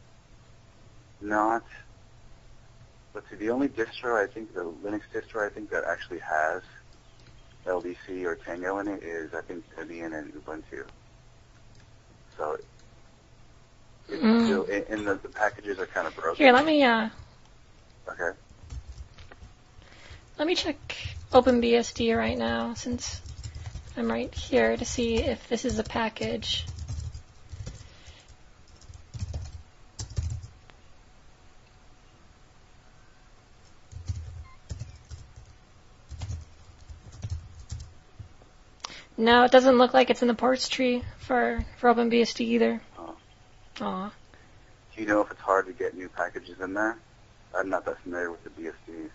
not, let's see, the only distro, I think, the Linux distro, I think, that actually has L D C or Tango in it is, I think, Debian and Ubuntu. So it's Mm. still, and, and the, the packages are kind of broken. Here, let me uh, Okay. let me check OpenBSD right now, since I'm right here, to see if this is a package. No, it doesn't look like it's in the ports tree for, for OpenBSD either. Oh. Aw. Do you know if it's hard to get new packages in there? I'm not that familiar with the B S Ds.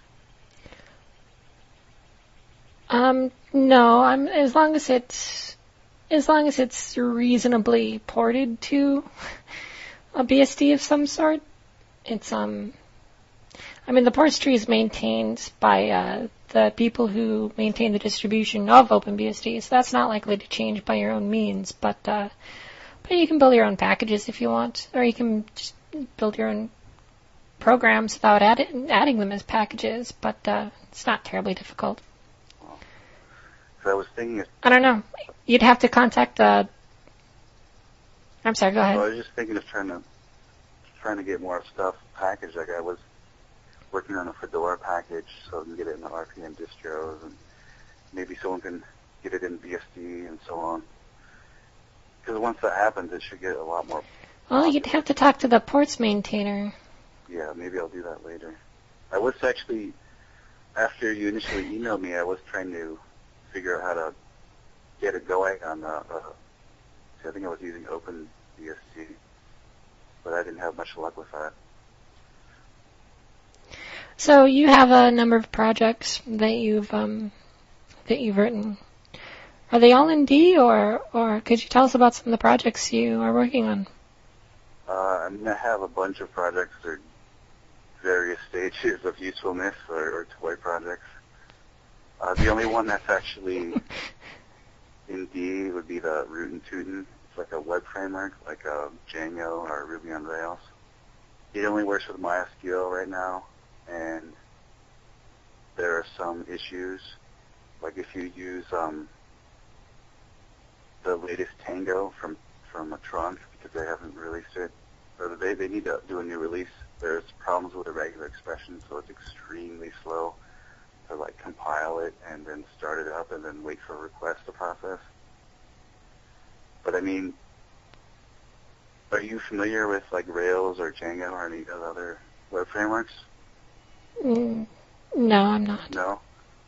Um, no, I'm, as long as it's, as long as it's reasonably ported to a B S D of some sort, it's, um, I mean, the ports tree is maintained by, uh, the people who maintain the distribution of OpenBSD, so that's not likely to change by your own means, but, uh, but you can build your own packages if you want, or you can just build your own programs without add- adding them as packages, but, uh, it's not terribly difficult. So I was thinking, if, I don't know. You'd have to contact the... I'm sorry, go well, I ahead. was just thinking of trying to, trying to get more stuff packaged. Like I was working on a Fedora package so I can get it in the R P M distros, and maybe someone can get it in B S D and so on. Because once that happens, it should get a lot more. Well, you'd have to talk to the ports maintainer. Yeah, maybe I'll do that later. I was actually, after you initially emailed me, I was trying to figure out how to get it going on the, uh, I think I was using OpenBSD, but I didn't have much luck with that. So you have a number of projects that you've um, that you've written. Are they all in D, or or could you tell us about some of the projects you are working on? Uh, I'm going to have a bunch of projects that are various stages of usefulness or, or toy projects. Uh, the only one that's actually in D would be the Rootin' Tootin'. It's like a web framework, like a Django or Ruby on Rails. It only works with MySQL right now, and there are some issues. Like if you use um, the latest Tango from, from a trunk, because they haven't released it, or they, they need to do a new release, there's problems with the regular expression, so it's extremely slow to like compile it and then start it up and then wait for a request to process. But I mean, are you familiar with like Rails or Django or any other web frameworks? Mm, no, I'm not. No?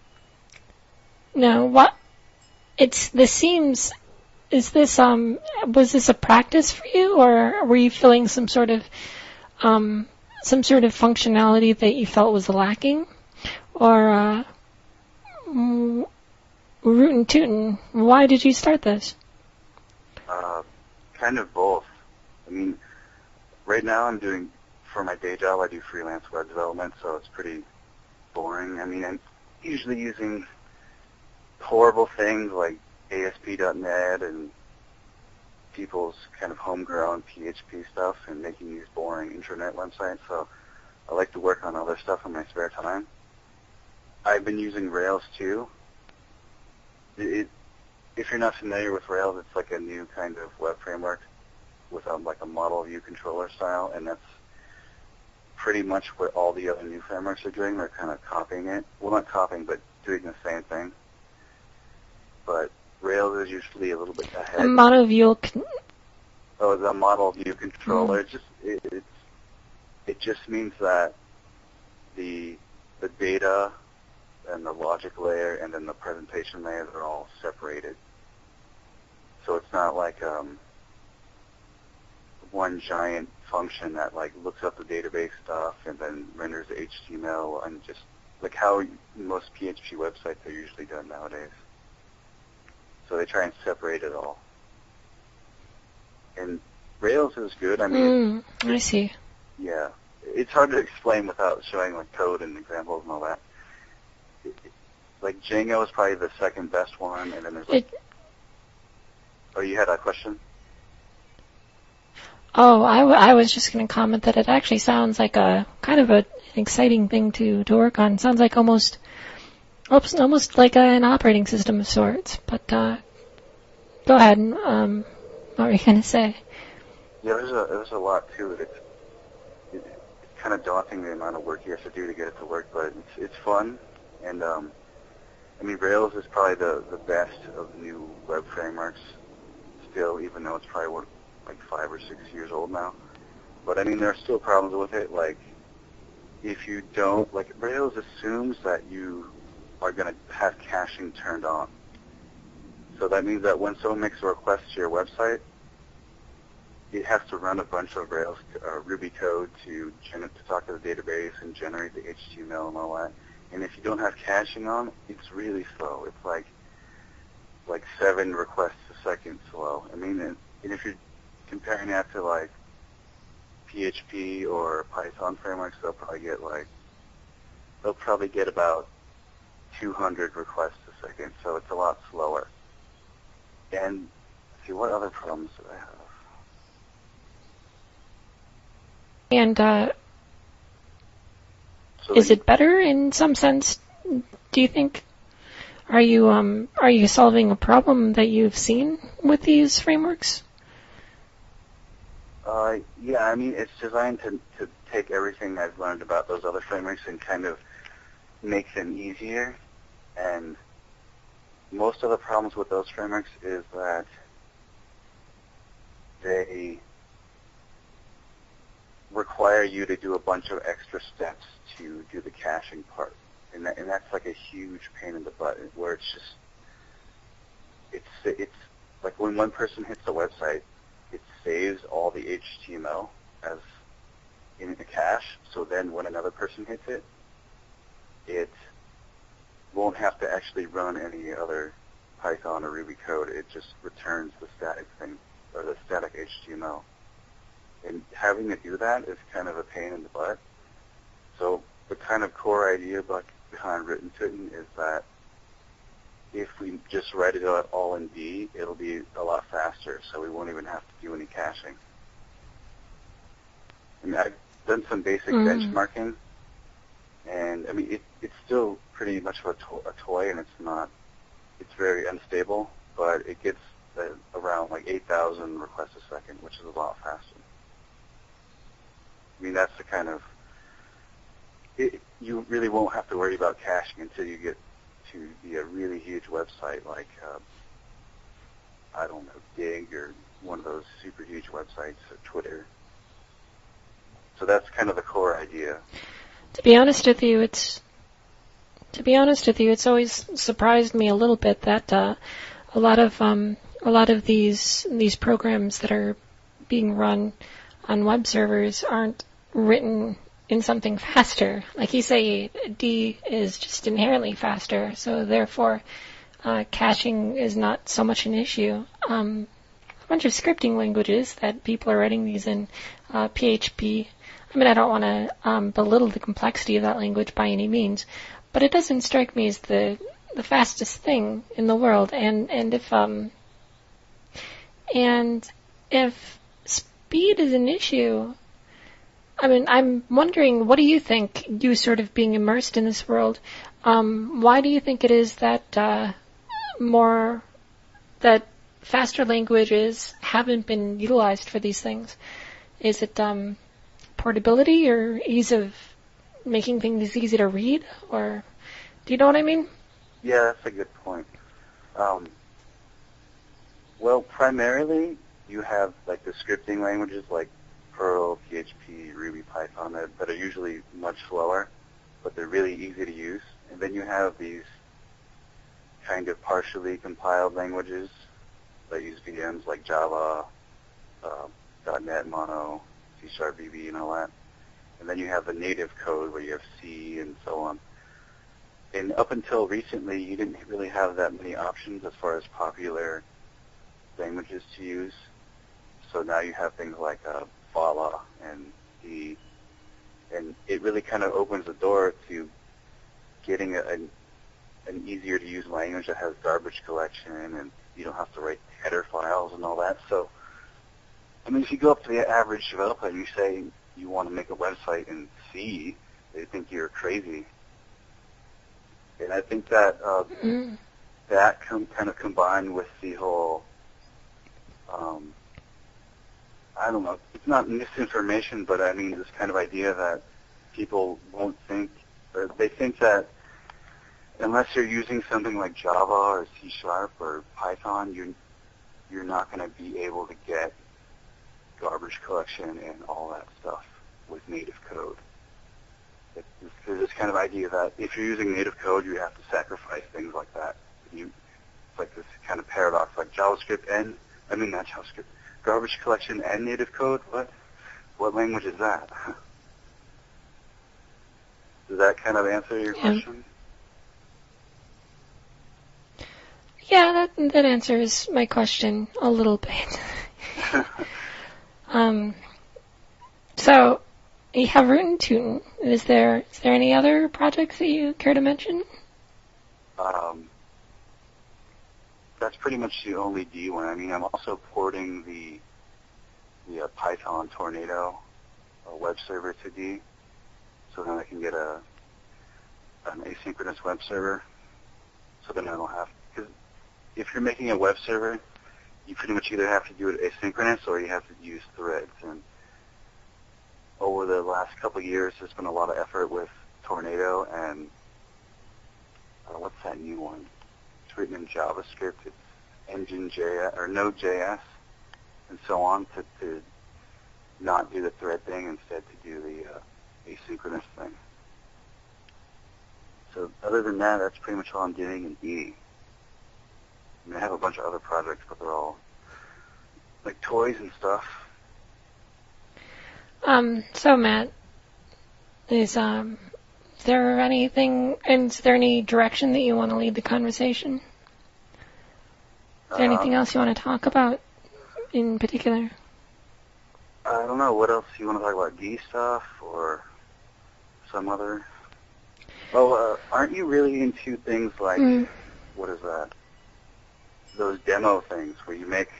No, what? It's this seems. Is this um? Was this a practice for you, or were you feeling some sort of um some sort of functionality that you felt was lacking, or uh, mm, Rootin' Tootin'? Why did you start this? Uh, kind of both. I mean, right now I'm doing, for my day job, I do freelance web development, so it's pretty boring. I mean, I'm usually using horrible things like A S P dot net and people's kind of homegrown P H P stuff and making these boring intranet websites, so I like to work on other stuff in my spare time. I've been using Rails too. It, it, if you're not familiar with Rails, it's like a new kind of web framework with um, like a model view controller style, and that's pretty much what all the other new frameworks are doing. They're kind of copying it. Well, not copying, but doing the same thing. But Rails is usually a little bit ahead. A mono view. Con- oh, the model view controller. Mm. Just it, it's it just means that the the data and the logic layer and then the presentation layer are all separated. So it's not like um, one giant function that like looks up the database stuff and then renders the H T M L and just like how most P H P websites are usually done nowadays. So they try and separate it all. And Rails is good. I mean, mm, I see. Yeah, it's hard to explain without showing like code and examples and all that. It, it, like Django is probably the second best one, and then there's like. It, oh, you had a question? Oh, I, w- I was just going to comment that it actually sounds like a kind of a, an exciting thing to, to work on. It sounds like almost almost like a, an operating system of sorts. But uh, go ahead. Um, what were you going to say? Yeah, there's a there's a lot to it. It's, it, it's kind of daunting the amount of work you have to do to get it to work, but it's it's fun. And um, I mean, Rails is probably the the best of new web frameworks still, even though it's probably what, like five or six years old now. But I mean, there are still problems with it. Like, if you don't, like, Rails assumes that you are going to have caching turned on. So that means that when someone makes a request to your website, it has to run a bunch of Rails uh, Ruby code to gen- to talk to the database and generate the H T M L and all that. And if you don't have caching on, it's really slow. It's like like seven requests a second slow. I mean, and, and if you're comparing that to like P H P or Python frameworks, they'll probably get like they'll probably get about two hundred requests a second. So it's a lot slower. And let's see, what other problems do I have? And uh, so is it better in some sense? Do you think? Are you um are you solving a problem that you've seen with these frameworks? Uh, yeah, I mean, it's designed to to take everything I've learned about those other frameworks and kind of make them easier. And most of the problems with those frameworks is that they require you to do a bunch of extra steps to do the caching part. And, that, and that's like a huge pain in the butt, where it's just, it's, it's like when one person hits the website, it saves all the H T M L as in the cache, so then when another person hits it, it won't have to actually run any other Python or Ruby code. It just returns the static thing, or the static H T M L. And having to do that is kind of a pain in the butt. So the kind of core idea behind Written Kitten is that if we just write it all in D, it'll be a lot faster, so we won't even have to do any caching. I mean, I've done some basic mm. benchmarking, and I mean, it, it's still pretty much of a, to- a toy, and it's not, it's very unstable, but it gets uh, around like eight thousand requests a second, which is a lot faster. I mean, that's the kind of, it, you really won't have to worry about caching until you get to be a really huge website like, uh, I don't know, Dig or one of those super huge websites, or Twitter. So that's kind of the core idea. To be honest with you, it's, to be honest with you, it's always surprised me a little bit that uh, a lot of um, a lot of these these programs that are being run on web servers aren't written in something faster. Like you say, D is just inherently faster, so therefore uh, caching is not so much an issue. Um, a bunch of scripting languages that people are writing these in, uh, P H P. I mean, I don't want to um, belittle the complexity of that language by any means, but it doesn't strike me as the the fastest thing in the world. And and if um and if speed is an issue, I mean, I'm wondering, what do you think, you sort of being immersed in this world, um, why do you think it is that uh, more, that faster languages haven't been utilized for these things? Is it um, portability or ease of making things easy to read? Or, do you know what I mean? Yeah, that's a good point. Um, well, primarily you have like the scripting languages like Perl, P H P, Ruby, Python that, that are usually much slower, but they're really easy to use. And then you have these kind of partially compiled languages that use V Ms like Java, uh, .NET, Mono, C Sharp, V B, and all that. And then you have the native code where you have C and so on. And up until recently, you didn't really have that many options as far as popular languages to use. So now you have things like uh, Vala and D, and it really kind of opens the door to getting a, an, an easier to use language that has garbage collection, and you don't have to write header files and all that. So, I mean, if you go up to the average developer and you say you want to make a website in C, they think you're crazy. And I think that uh, mm. that com- kind of combined with the whole, um, I don't know, it's not misinformation, but I mean this kind of idea that people won't think, or they think that unless you're using something like Java or C Sharp or Python, you're, you're not going to be able to get garbage collection and all that stuff with native code. There's this kind of idea that if you're using native code, you have to sacrifice things like that. You, it's like this kind of paradox, like JavaScript and, I mean not JavaScript, garbage collection and native code? What? What language is that? Does that kind of answer your yeah. question? Yeah, that that answers my question a little bit. um, so, you have Rootin' Tootin'. Is there is there any other projects that you care to mention? Um, that's pretty much the only D one. I mean, I'm also porting the the uh, Python Tornado uh, web server to D, so then I can get a an asynchronous web server. So then I don't have, because if you're making a web server, you pretty much either have to do it asynchronous or you have to use threads. And over the last couple of years, there's been a lot of effort with Tornado and uh, what's that new one? It's written in JavaScript. It's Engine J S or Node.js and so on to, to not do the thread thing, instead to do the uh, asynchronous thing. So other than that, that's pretty much all I'm doing in D. I mean, I have a bunch of other projects, but they're all like toys and stuff. Um, so Matt, is um, is there anything, and is there any direction that you want to lead the conversation? Is there anything um, else you want to talk about in particular? I don't know. What else you want to talk about? D stuff or some other? Oh, uh, aren't you really into things like mm. what is that? Those demo things where you make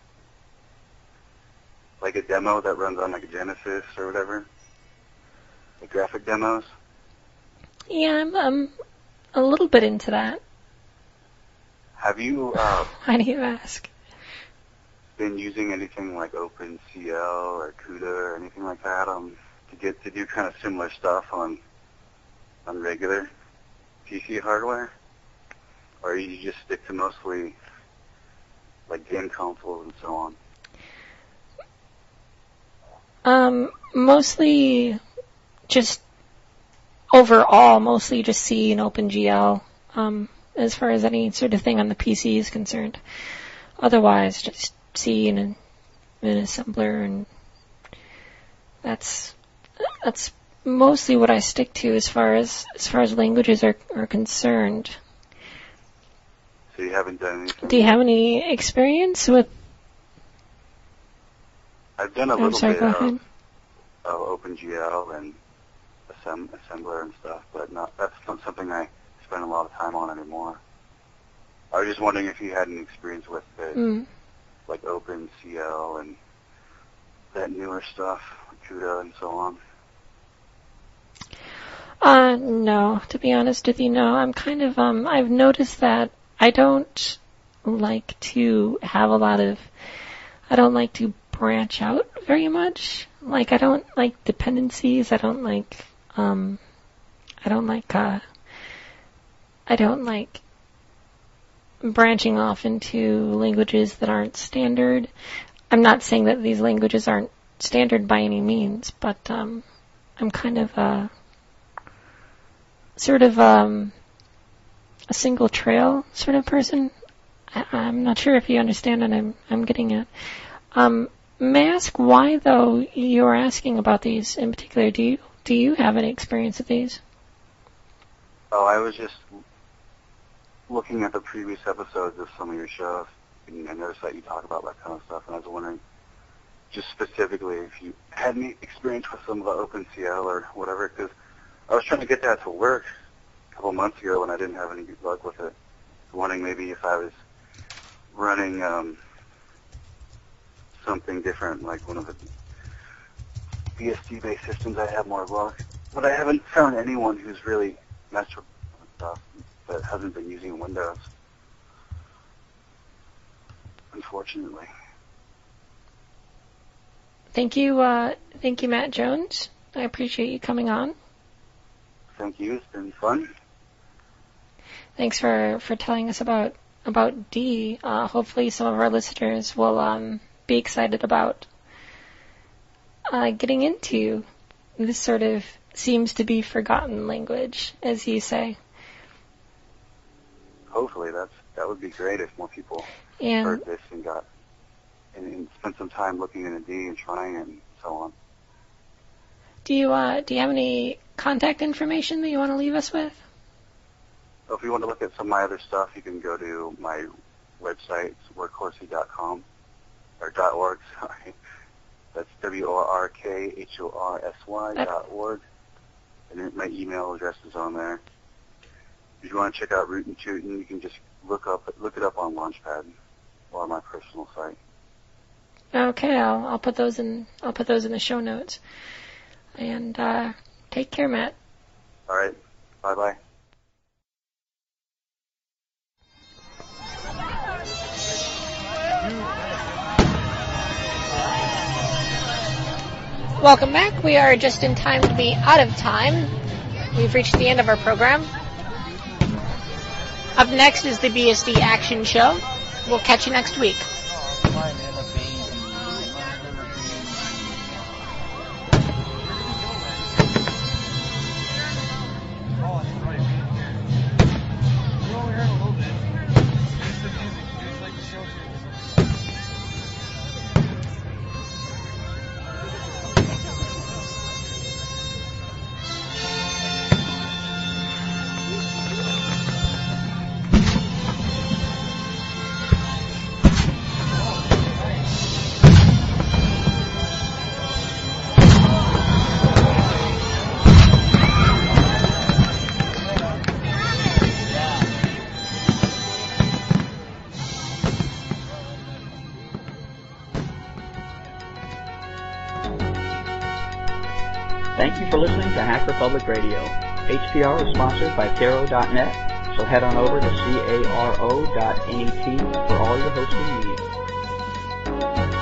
like a demo that runs on like a Genesis or whatever, like graphic demos. Yeah, I'm um, a little bit into that. Have you? Uh, Why do you ask? Been using anything like OpenCL or CUDA or anything like that um, to get to do kind of similar stuff on on regular P C hardware, or you just stick to mostly like game consoles and so on? Um, mostly just overall, mostly just C and OpenGL, um, as far as any sort of thing on the P C is concerned. Otherwise, just C and an, an assembler, and that's that's mostly what I stick to as far as as far as languages are are concerned. So you haven't done anything? Do you have any experience with? I've done a I'm little sorry, bit go of, ahead. of OpenGL and assemb- assembler and stuff, but not, that's not something I spend a lot of time on anymore. I was just wondering if you had any experience with it, Mm. like OpenCL and that newer stuff, CUDA and so on. Uh, no, to be honest with you, no. I'm kind of, um, I've noticed that I don't like to have a lot of, I don't like to branch out very much. Like, I don't like dependencies. I don't like, um, I don't like, uh, I don't like branching off into languages that aren't standard. I'm not saying that these languages aren't standard by any means, but um, I'm kind of a sort of um, a single trail sort of person. I, I'm not sure if you understand what I'm, I'm getting at. Um, may I ask why, though, you're asking about these in particular? Do you do you have any experience with these? Oh, I was just looking at the previous episodes of some of your shows, and I noticed that you talk about that kind of stuff, and I was wondering, just specifically, if you had any experience with some of the OpenCL or whatever, because I was trying to get that to work a couple months ago when I didn't have any good luck with it. Wondering maybe if I was running um, something different, like one of the B S D-based systems, I'd have more luck. But I haven't found anyone who's really messed with stuff that hasn't been using Windows, unfortunately. Thank you, uh, thank you, Matt Jones. I appreciate you coming on. Thank you. It's been fun. Thanks for, for telling us about about D. Uh, hopefully, some of our listeners will um, be excited about uh, getting into this sort of seems to be forgotten language, as you say. Hopefully, that's that would be great if more people and, heard this and got and, and spent some time looking into D and trying it and so on. Do you uh, do you have any contact information that you want to leave us with? So if you want to look at some of my other stuff, you can go to my website, workhorsey dot com, or .org, sorry. That's W O R K H O R S Y dot org. And then my email address is on there. If you want to check out Rootin' Tootin', you can just look up look it up on Launchpad or on my personal site. Okay, I'll I'll put those in I'll put those in the show notes. And uh, take care, Matt. All right. Bye bye. Welcome back. We are just in time to be out of time. We've reached the end of our program. Up next is the B S D Action Show. We'll catch you next week. Thank you for listening to Hacker Public Radio. H P R is sponsored by Caro dot net, so head on over to caro dot net for all your hosting needs.